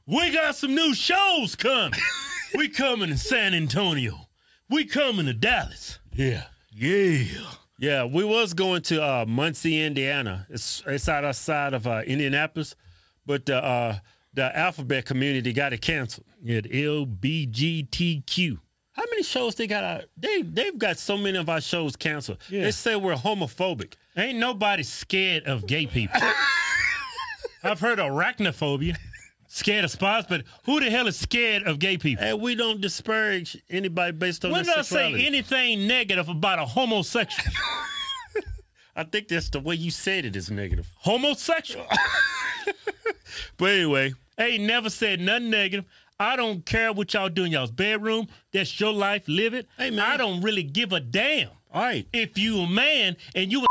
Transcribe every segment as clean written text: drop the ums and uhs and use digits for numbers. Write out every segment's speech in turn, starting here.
We got some new shows coming. We coming to San Antonio. We coming to Dallas. Yeah. Yeah, we was going to Muncie, Indiana. It's outside of Indianapolis, but the alphabet community got it canceled. Yeah, the LBGTQ. How many shows they got out? They've got so many of our shows canceled. Yeah. They say we're homophobic. Ain't nobody scared of gay people. I've heard arachnophobia, scared of spots, but who the hell is scared of gay people? And we don't disparage anybody based on their sexuality. sexuality. When I say anything negative about a homosexual? I think that's the way you said it is negative. Homosexual. But anyway. I ain't never said nothing negative. I don't care what y'all do in y'all's bedroom. That's your life. Live it. Hey, man. I don't really give a damn. All right. If you a man and you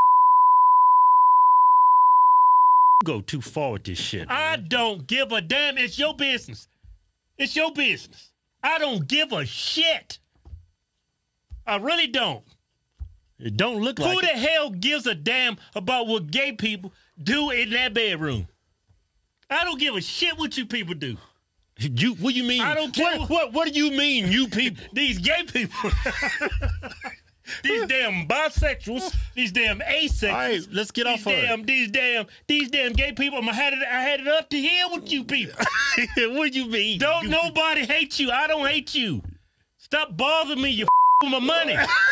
go too far with this shit. I don't give a damn. It's your business. It's your business. I don't give a shit. I really don't. It don't look like Who the hell gives a damn about what gay people do in that bedroom? I don't give a shit what you people do. What do you mean? I don't care. What do you mean, you people? These gay people. These damn bisexuals. These damn asexuals. All right, let's get off of it. These damn gay people. I had it up to here with you people. What do you mean? Don't nobody hate you. I don't hate you. Stop bothering me. You with my money.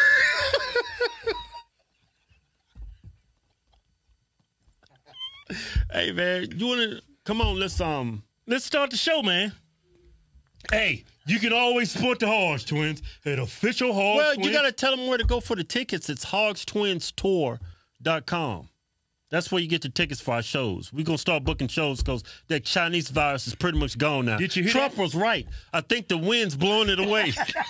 Hey man, you wanna come on? Let's start the show, man. Hey, you can always support the Hogs Twins at official Hogs Well, Twins. you got to tell them where to go for the tickets. It's hogstwinstour.com. That's where you get the tickets for our shows. We're going to start booking shows because that Chinese virus is pretty much gone now. Did you hear Trump that? was right. I think the wind's blowing it away.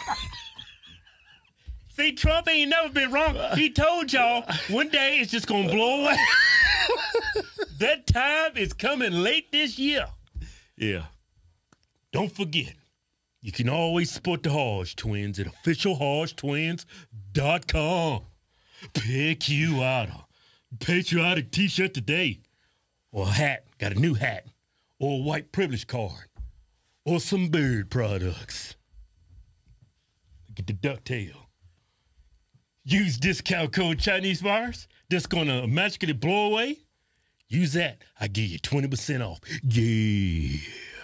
See, Trump ain't never been wrong. He told y'all one day it's just going to blow away. That time is coming late this year. Yeah. Don't forget, you can always support the Hogs Twins at officialhogstwins.com. Pick you out a patriotic t-shirt today, or a hat, got a new hat, or a white privilege card, or some bird products. Get the ducktail. Use discount code Chinese virus. That's going to magically blow away. Use that. I give you 20% off. Yeah.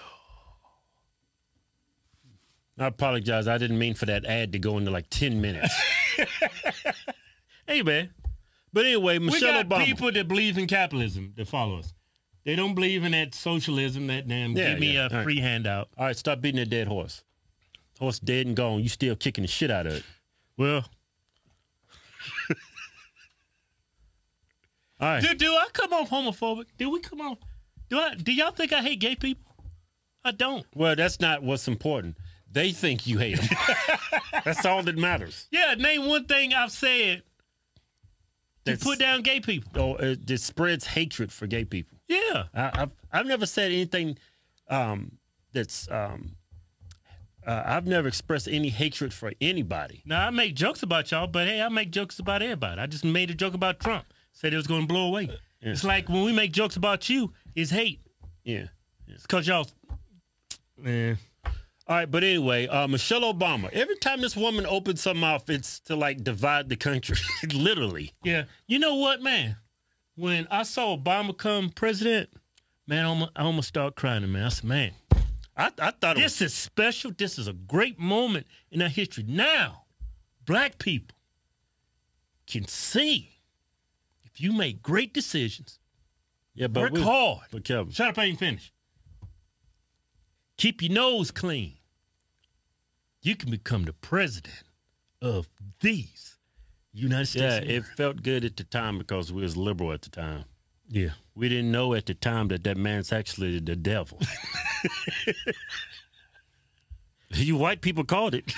I apologize. I didn't mean for that ad to go into like 10 minutes. Hey, man. But anyway, Michelle we got Obama. people that believe in capitalism that follow us. They don't believe in that socialism, that damn give me a free handout. All right, stop beating that dead horse. Horse dead and gone. You still kicking the shit out of it. Well. All right. Do I come off homophobic? Do we come off? Do y'all think I hate gay people? I don't. Well, that's not what's important. They think you hate them. That's all that matters. Yeah, name one thing I've said to put down gay people. Oh, it spreads hatred for gay people. Yeah. I've never said anything I've never expressed any hatred for anybody. Now, I make jokes about y'all, but hey, I make jokes about everybody. I just made a joke about Trump. Said it was going to blow away. Yeah. It's like when we make jokes about you, it's hate. Yeah. It's because y'all... All right, but anyway, Michelle Obama. Every time this woman opens her mouth, it's to, like, divide the country. Literally. Yeah. You know what, man? When I saw Obama come president, man, I almost started crying, man. I said, man, I thought this is special. This is a great moment in our history. Now, black people can see if you make great decisions, work hard. But Kevin, shut up, I ain't finished. Keep your nose clean. You can become the president of these United States. Yeah, it felt good at the time because we was liberal at the time. Yeah. We didn't know at the time that man's actually the devil. You white people called it.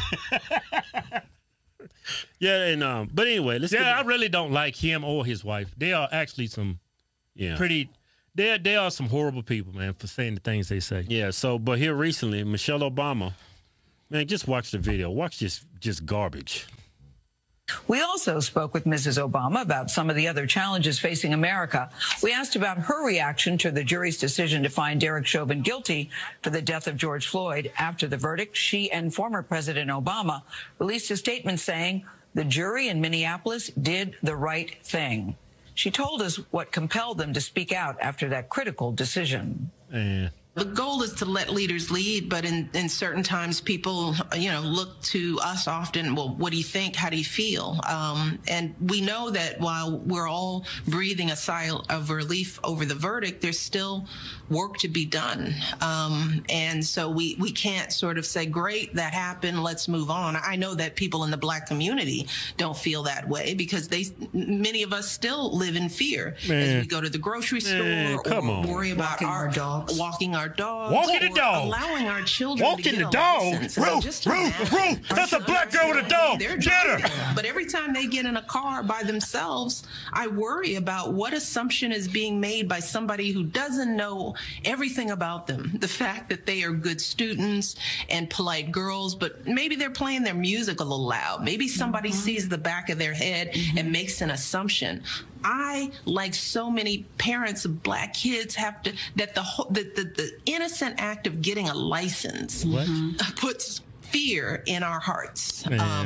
Yeah, and but anyway, I really don't like him or his wife. They are actually some pretty. They are some horrible people, man, for saying the things they say. Yeah. So, but here recently, Michelle Obama, man, just watch the video. Watch this, just garbage. We also spoke with Mrs. Obama about some of the other challenges facing America. We asked about her reaction to the jury's decision to find Derek Chauvin guilty for the death of George Floyd. After the verdict, she and former President Obama released a statement saying the jury in Minneapolis did the right thing. She told us what compelled them to speak out after that critical decision. The goal is to let leaders lead, but in certain times people, look to us often, well, what do you think? How do you feel? And we know that while we're all breathing a sigh of relief over the verdict, there's still work to be done. And so we can't sort of say, great, that happened, let's move on. I know that people in the Black community don't feel that way because many of us still live in fear as we go to the grocery store or worry about walking our dogs, walking the dog, allowing our children walking to get the dog. Ruth, that's a Black girl with a dog. Get her. But every time they get in a car by themselves, I worry about what assumption is being made by somebody who doesn't know everything about them. The fact that they are good students and polite girls, but maybe they're playing their music a little loud. Maybe somebody sees the back of their head and makes an assumption. I, like so many parents of Black kids, have to, that the innocent act of getting a license puts fear in our hearts.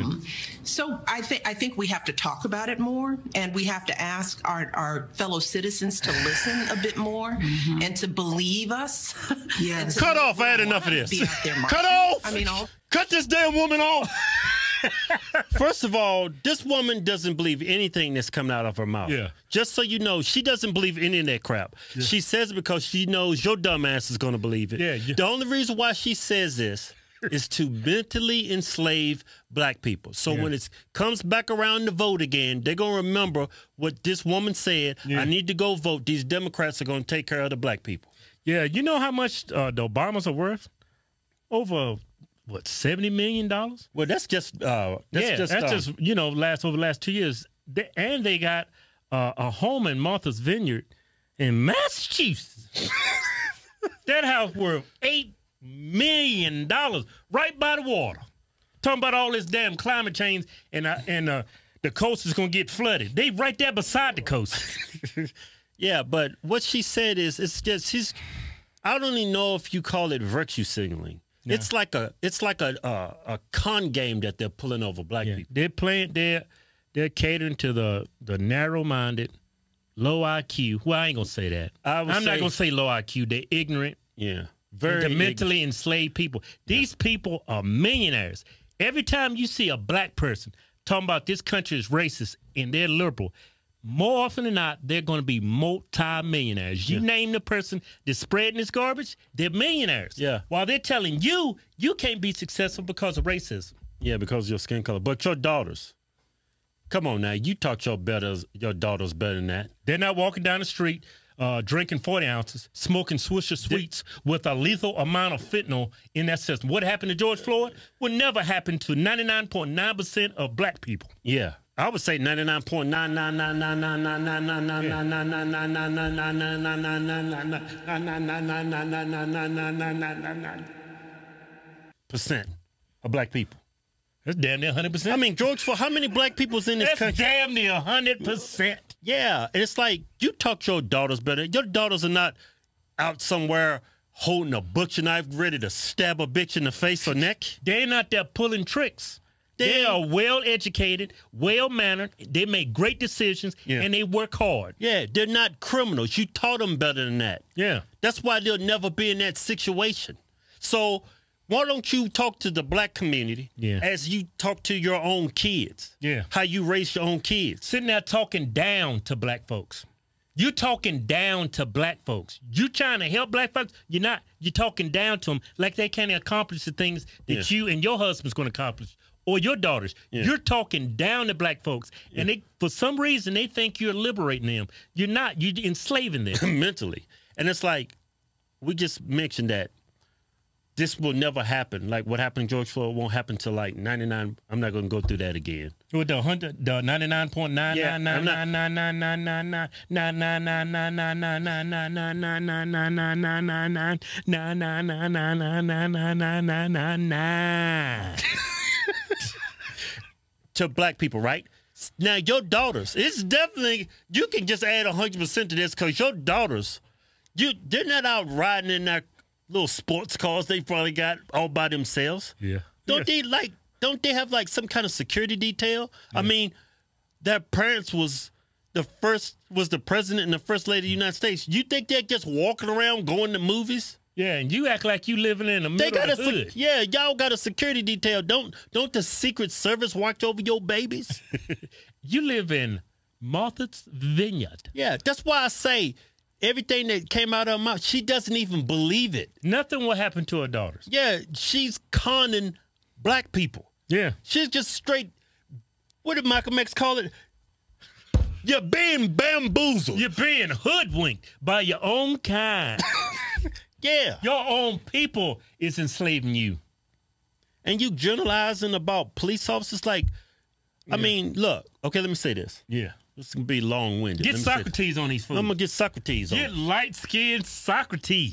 So I think we have to talk about it more, and we have to ask our fellow citizens to listen a bit more and to believe us. Yes. Cut off. I had enough of this. Cut off. Cut this damn woman off. First of all, this woman doesn't believe anything that's coming out of her mouth. Yeah. Just so you know, she doesn't believe any of that crap. Yeah. She says it because she knows your dumb ass is going to believe it. Yeah. The only reason why she says this is to mentally enslave Black people. So when it comes back around to vote again, they're going to remember what this woman said. I need to go vote. These Democrats are going to take care of the Black people. Yeah, you know how much the Obamas are worth? Over what, $70 million? Well, that's just over the last 2 years. And they got a home in Martha's Vineyard in Massachusetts. That house worth $8 million right by the water. Talking about all this damn climate change and the coast is going to get flooded. They right there beside the coast. Yeah, but what she said is I don't even know if you call it virtue signaling. Yeah. It's like a con game that they're pulling over Black people. They're catering to the narrow-minded, low IQ. Well, I ain't gonna say that. I'm not gonna say low IQ. They're ignorant. Yeah, very mentally enslaved people. These people are millionaires. Every time you see a Black person talking about this country is racist and they're liberal, more often than not, they're going to be multi-millionaires. You name the person that's spreading this garbage, they're millionaires. Yeah. While they're telling you can't be successful because of racism. Yeah, because of your skin color. But your daughters, come on now, you taught your daughters better than that. They're not walking down the street drinking 40 ounces, smoking Swisher Sweets with a lethal amount of fentanyl in that system. What happened to George Floyd would never happen to 99.9% of Black people. Yeah. I would say 99.9999999999999% of Black people. That's damn near 100%. I mean, George, for how many Black people's in this country? That's damn near 100%. Yeah, and it's like you taught your daughters better. Your daughters are not out somewhere holding a butcher knife ready to stab a bitch in the face or neck. They're not there pulling tricks. They are well-educated, well-mannered. They make great decisions, and they work hard. Yeah, they're not criminals. You taught them better than that. Yeah. That's why they'll never be in that situation. So why don't you talk to the Black community as you talk to your own kids? Yeah. How you raise your own kids. Sitting there talking down to Black folks. You talking down to Black folks. You trying to help Black folks. You're not. You're talking down to them like they can't accomplish the things that you and your husband's going to accomplish. Or your daughters. Yeah. You're talking down to Black folks. And they, for some reason, they think you're liberating them. You're not. You're enslaving them. Mentally. And it's like, we just mentioned that this will never happen. Like what happened to George Floyd won't happen till like 99. I'm not going to go through that again. With the 99.99999999999999999999999999999999999999999999999999999999999999999999999999999999999999999999999999999999999999999999999999999999999999999999999999999999999999999999999999999999999999999999999999999999999999999999999999999999999999999 to black people, right? Now, your daughters, it's definitely, you can just add 100% to this because your daughters, they're not out riding in their little sports cars they probably got all by themselves. Yeah. Don't they have like some kind of security detail? Yeah. I mean, their parents was the president and the first lady of the United States. You think they're just walking around going to movies? Yeah, and you act like you living in the middle of the hood. Yeah, y'all got a security detail. Don't the Secret Service watch over your babies? You live in Martha's Vineyard. Yeah, that's why I say everything that came out of her mouth, she doesn't even believe it. Nothing will happen to her daughters. Yeah, she's conning black people. Yeah. She's just straight, what did Malcolm X call it? You're being bamboozled. You're being hoodwinked by your own kind. Yeah. Your own people is enslaving you. And you generalizing about police officers like, I mean, look, okay, let me say this. Yeah. This is going to be long-winded. Get Socrates on these fools. I'm going to get Socrates on. Get light-skinned Socrates.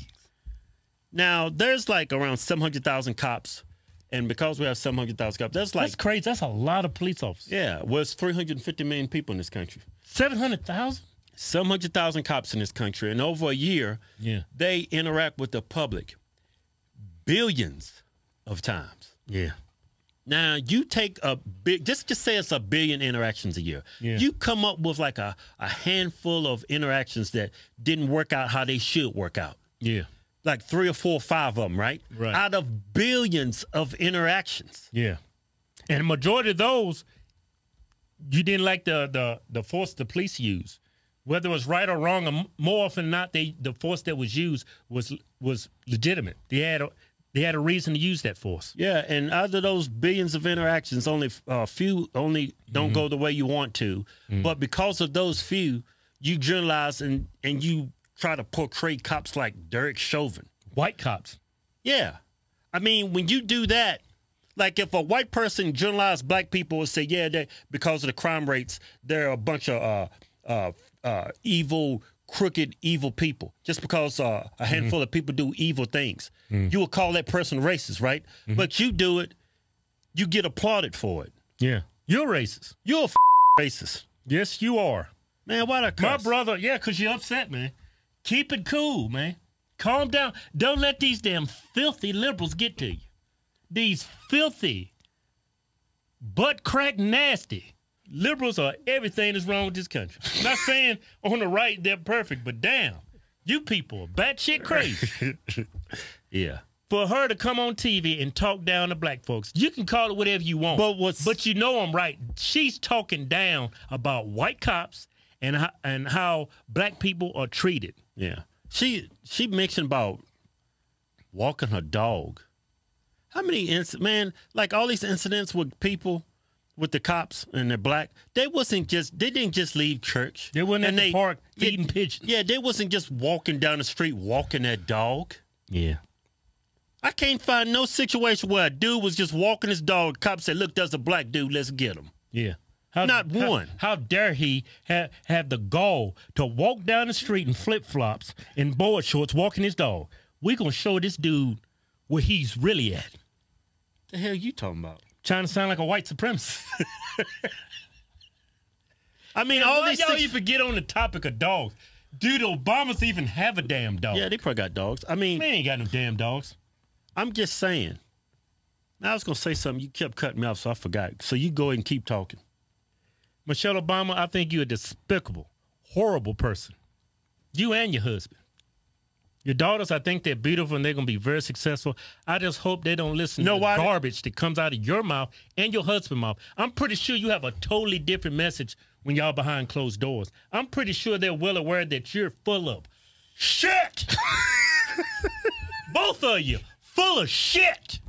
Now, there's like around 700,000 cops. And because we have 700,000 cops, that's crazy. That's a lot of police officers. Yeah. Well, it's 350 million people in this country. 700,000? 700,000 cops in this country. And over a year, they interact with the public billions of times. Yeah. Now, you take just say it's 1 billion interactions a year. Yeah. You come up with like a handful of interactions that didn't work out how they should work out. Yeah. Like 3 or 4 or 5 of them, right? Right. Out of billions of interactions. Yeah. And the majority of those, you didn't like the force the police used. Whether it was right or wrong, or more often than not, the force that was used was legitimate. They had a reason to use that force. Yeah, and out of those billions of interactions, only a few don't go the way you want to. But because of those few, you generalize and you try to portray cops like Derek Chauvin. White cops. Yeah. I mean, when you do that, like if a white person generalized black people and say, yeah, because of the crime rates, they're a bunch of evil, crooked, evil people. Just because a handful of people do evil things. You will call that person racist, right? But you do it, you get applauded for it. Yeah. You're racist. You're a racist. Yes, you are. Man, why the cuss? My brother, yeah, because you're upset, man. Keep it cool, man. Calm down. Don't let these damn filthy liberals get to you. These filthy, butt crack nasty liberals are everything that's wrong with this country. I'm not saying on the right they're perfect, but damn, you people are batshit crazy. Yeah. For her to come on TV and talk down to black folks, you can call it whatever you want. But you know I'm right. She's talking down about white cops and how black people are treated. Yeah. She mentioned about walking her dog. How many man, like all these incidents with people, with the cops and they're black, they didn't just leave church. They weren't in the park feeding pigeons. Yeah, they wasn't just walking down the street walking that dog. Yeah. I can't find no situation where a dude was just walking his dog. Cops said, look, there's a black dude, let's get him. Yeah. Not one. How dare he have the gall to walk down the street in flip-flops and board shorts walking his dog. We're going to show this dude where he's really at. The hell you talking about? Trying to sound like a white supremacist. I mean, y'all even get on the topic of dogs? Dude, Obamas even have a damn dog. Yeah, they probably got dogs. I mean, they ain't got no damn dogs. I'm just saying. I was going to say something. You kept cutting me off, so I forgot. So you go ahead and keep talking. Michelle Obama, I think you're a despicable, horrible person. You and your husband. Your daughters, I think they're beautiful and they're going to be very successful. I just hope they don't listen to the garbage that comes out of your mouth and your husband's mouth. I'm pretty sure you have a totally different message when y'all behind closed doors. I'm pretty sure they're well aware that you're full of shit. Both of you, full of shit.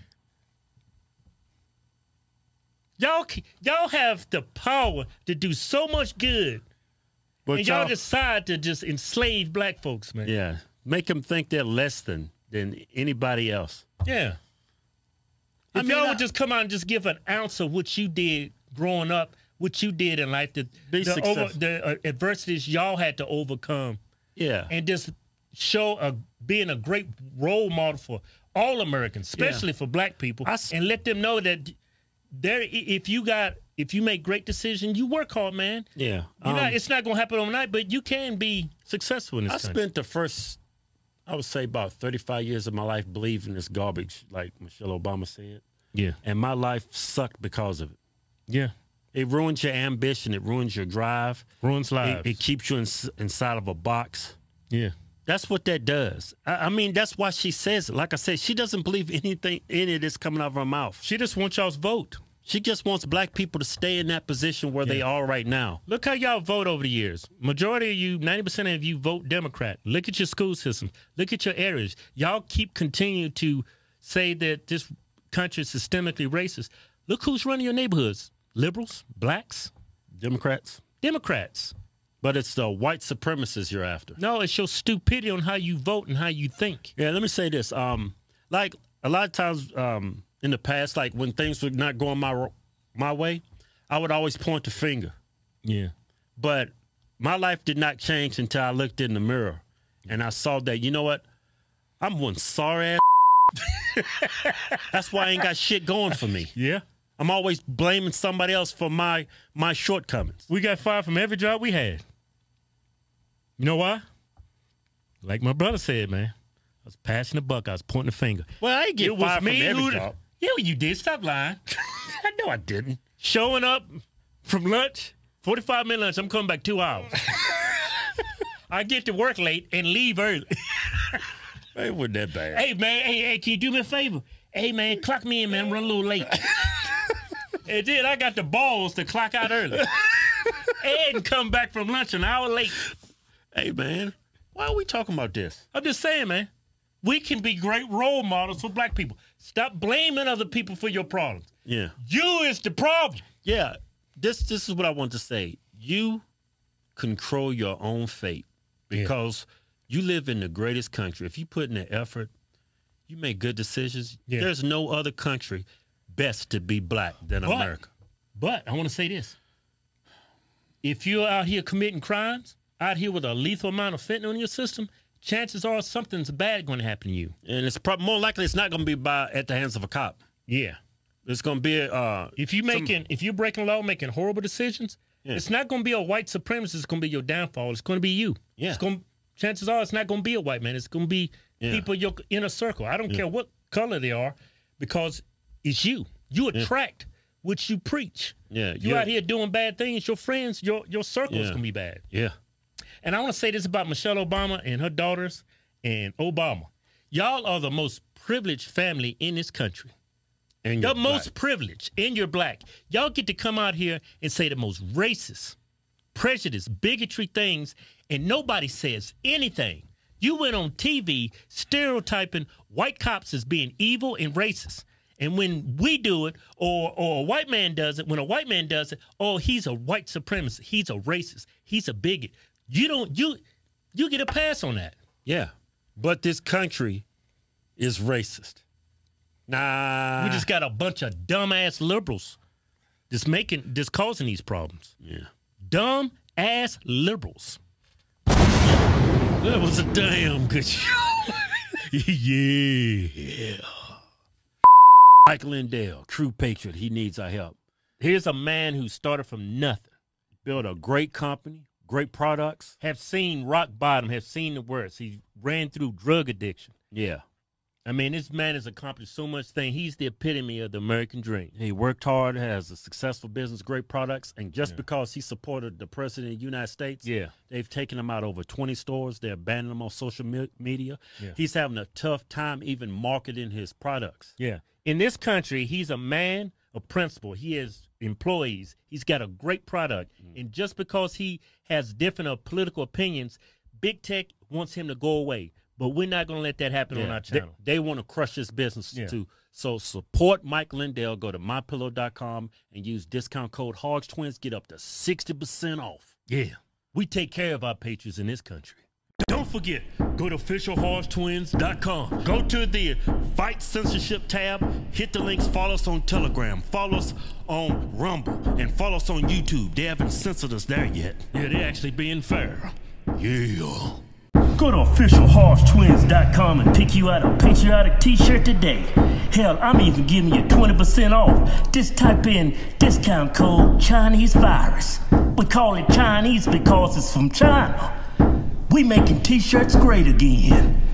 Y'all have the power to do so much good, but and y'all decide to just enslave black folks, man. Yeah. Make them think they're less than anybody else. Yeah. If y'all would just come out and just give an ounce of what you did growing up, what you did in life, the adversities y'all had to overcome. Yeah. And just show being a great role model for all Americans, especially for black people, and let them know that if if you make great decisions, you work hard, man. Yeah. It's not going to happen overnight, but you can be successful in this country. I spent the first, I would say, about 35 years of my life believing this garbage, like Michelle Obama said. Yeah. And my life sucked because of it. Yeah. It ruins your ambition. It ruins your drive. Ruins lives. It keeps you inside of a box. Yeah. That's what that does. I mean, that's why she says it. Like I said, she doesn't believe any of this coming out of her mouth. She just wants y'all's vote. She just wants black people to stay in that position where they are right now. Look how y'all vote over the years. Majority of you, 90% of you vote Democrat. Look at your school system. Look at your areas. Y'all keep continuing to say that this country is systemically racist. Look who's running your neighborhoods. Liberals, blacks, Democrats. Democrats. But it's the white supremacists you're after. No, it's your stupidity on how you vote and how you think. Yeah, let me say this. Like a lot of times in the past, like when things were not going my way, I would always point the finger. Yeah. But my life did not change until I looked in the mirror and I saw that, you know what? I'm one sorry ass. That's why I ain't got shit going for me. Yeah. I'm always blaming somebody else for my shortcomings. We got fired from every job we had. You know why? Like my brother said, man. I was passing the buck. I was pointing the finger. Well, I ain't get fired from every job. Yeah, well, you did. Stop lying. I know I didn't. Showing up from lunch, 45-minute lunch, I'm coming back 2 hours. I get to work late and leave early. It wasn't that bad. Hey, man, hey, can you do me a favor? Hey, man, clock me in, man. I'm running a little late. And then I got the balls to clock out early. And come back from lunch an hour late. Hey, man, why are we talking about this? I'm just saying, man. We can be great role models for black people. Stop blaming other people for your problems. Yeah. You is the problem. Yeah. This is what I want to say. You control your own fate because you live in the greatest country. If you put in the effort, you make good decisions. Yeah. There's no other country best to be black than America. But I want to say this. If you're out here committing crimes, out here with a lethal amount of fentanyl in your system, chances are something's bad going to happen to you. And it's more likely it's not going to be at the hands of a cop. Yeah. It's going to be if you're breaking law, making horrible decisions, it's not going to be a white supremacist. It's going to be your downfall. It's going to be you. Yeah. Chances are it's not going to be a white man. It's going to be people in your inner circle. I don't care what color they are, because it's you. You attract what you preach. Yeah. You out here doing bad things. Your friends, your circle is going to be bad. Yeah. And I want to say this about Michelle Obama and her daughters and Obama. Y'all are the most privileged family in this country. And the most privileged, and you're black. Y'all get to come out here and say the most racist, prejudice, bigotry things, and nobody says anything. You went on TV stereotyping white cops as being evil and racist. And when we do it, or a white man does it, when a white man does it, oh, he's a white supremacist. He's a racist. He's a bigot. You get a pass on that. Yeah. But this country is racist. Nah. We just got a bunch of dumbass liberals just causing these problems. Yeah. Dumb ass liberals. That was a damn good show. Yeah. Mike Lindell, true patriot. He needs our help. Here's a man who started from nothing, built a great company, great products. Have seen rock bottom, have seen the worst. He ran through drug addiction. Yeah. I mean, this man has accomplished so much thing. He's the epitome of the American dream. He worked hard, has a successful business, great products, and just because he supported the president of the United States, they've taken him out over 20 stores. They're banning him on social media. Yeah. He's having a tough time even marketing his products. Yeah. In this country, he's a man of principle. He has employees. He's got a great product. And just because he has different political opinions, big tech wants him to go away. But we're not going to let that happen on our channel. They want to crush this business too. So support Mike Lindell. Go to mypillow.com and use discount code HOGSTwins. Get up to 60% off. Yeah. We take care of our patriots in this country. Don't forget, go to officialhogstwins.com. Go to the Fight Censorship tab. Hit the links. Follow us on Telegram. Follow us on Rumble. And follow us on YouTube. They haven't censored us there yet. Yeah, they're actually being fair. Yeah. Go to officialhorsetwins.com and pick you out a patriotic t-shirt today. Hell, I'm even giving you 20% off. Just type in discount code Chinese Virus. We call it Chinese because it's from China. We making t-shirts great again.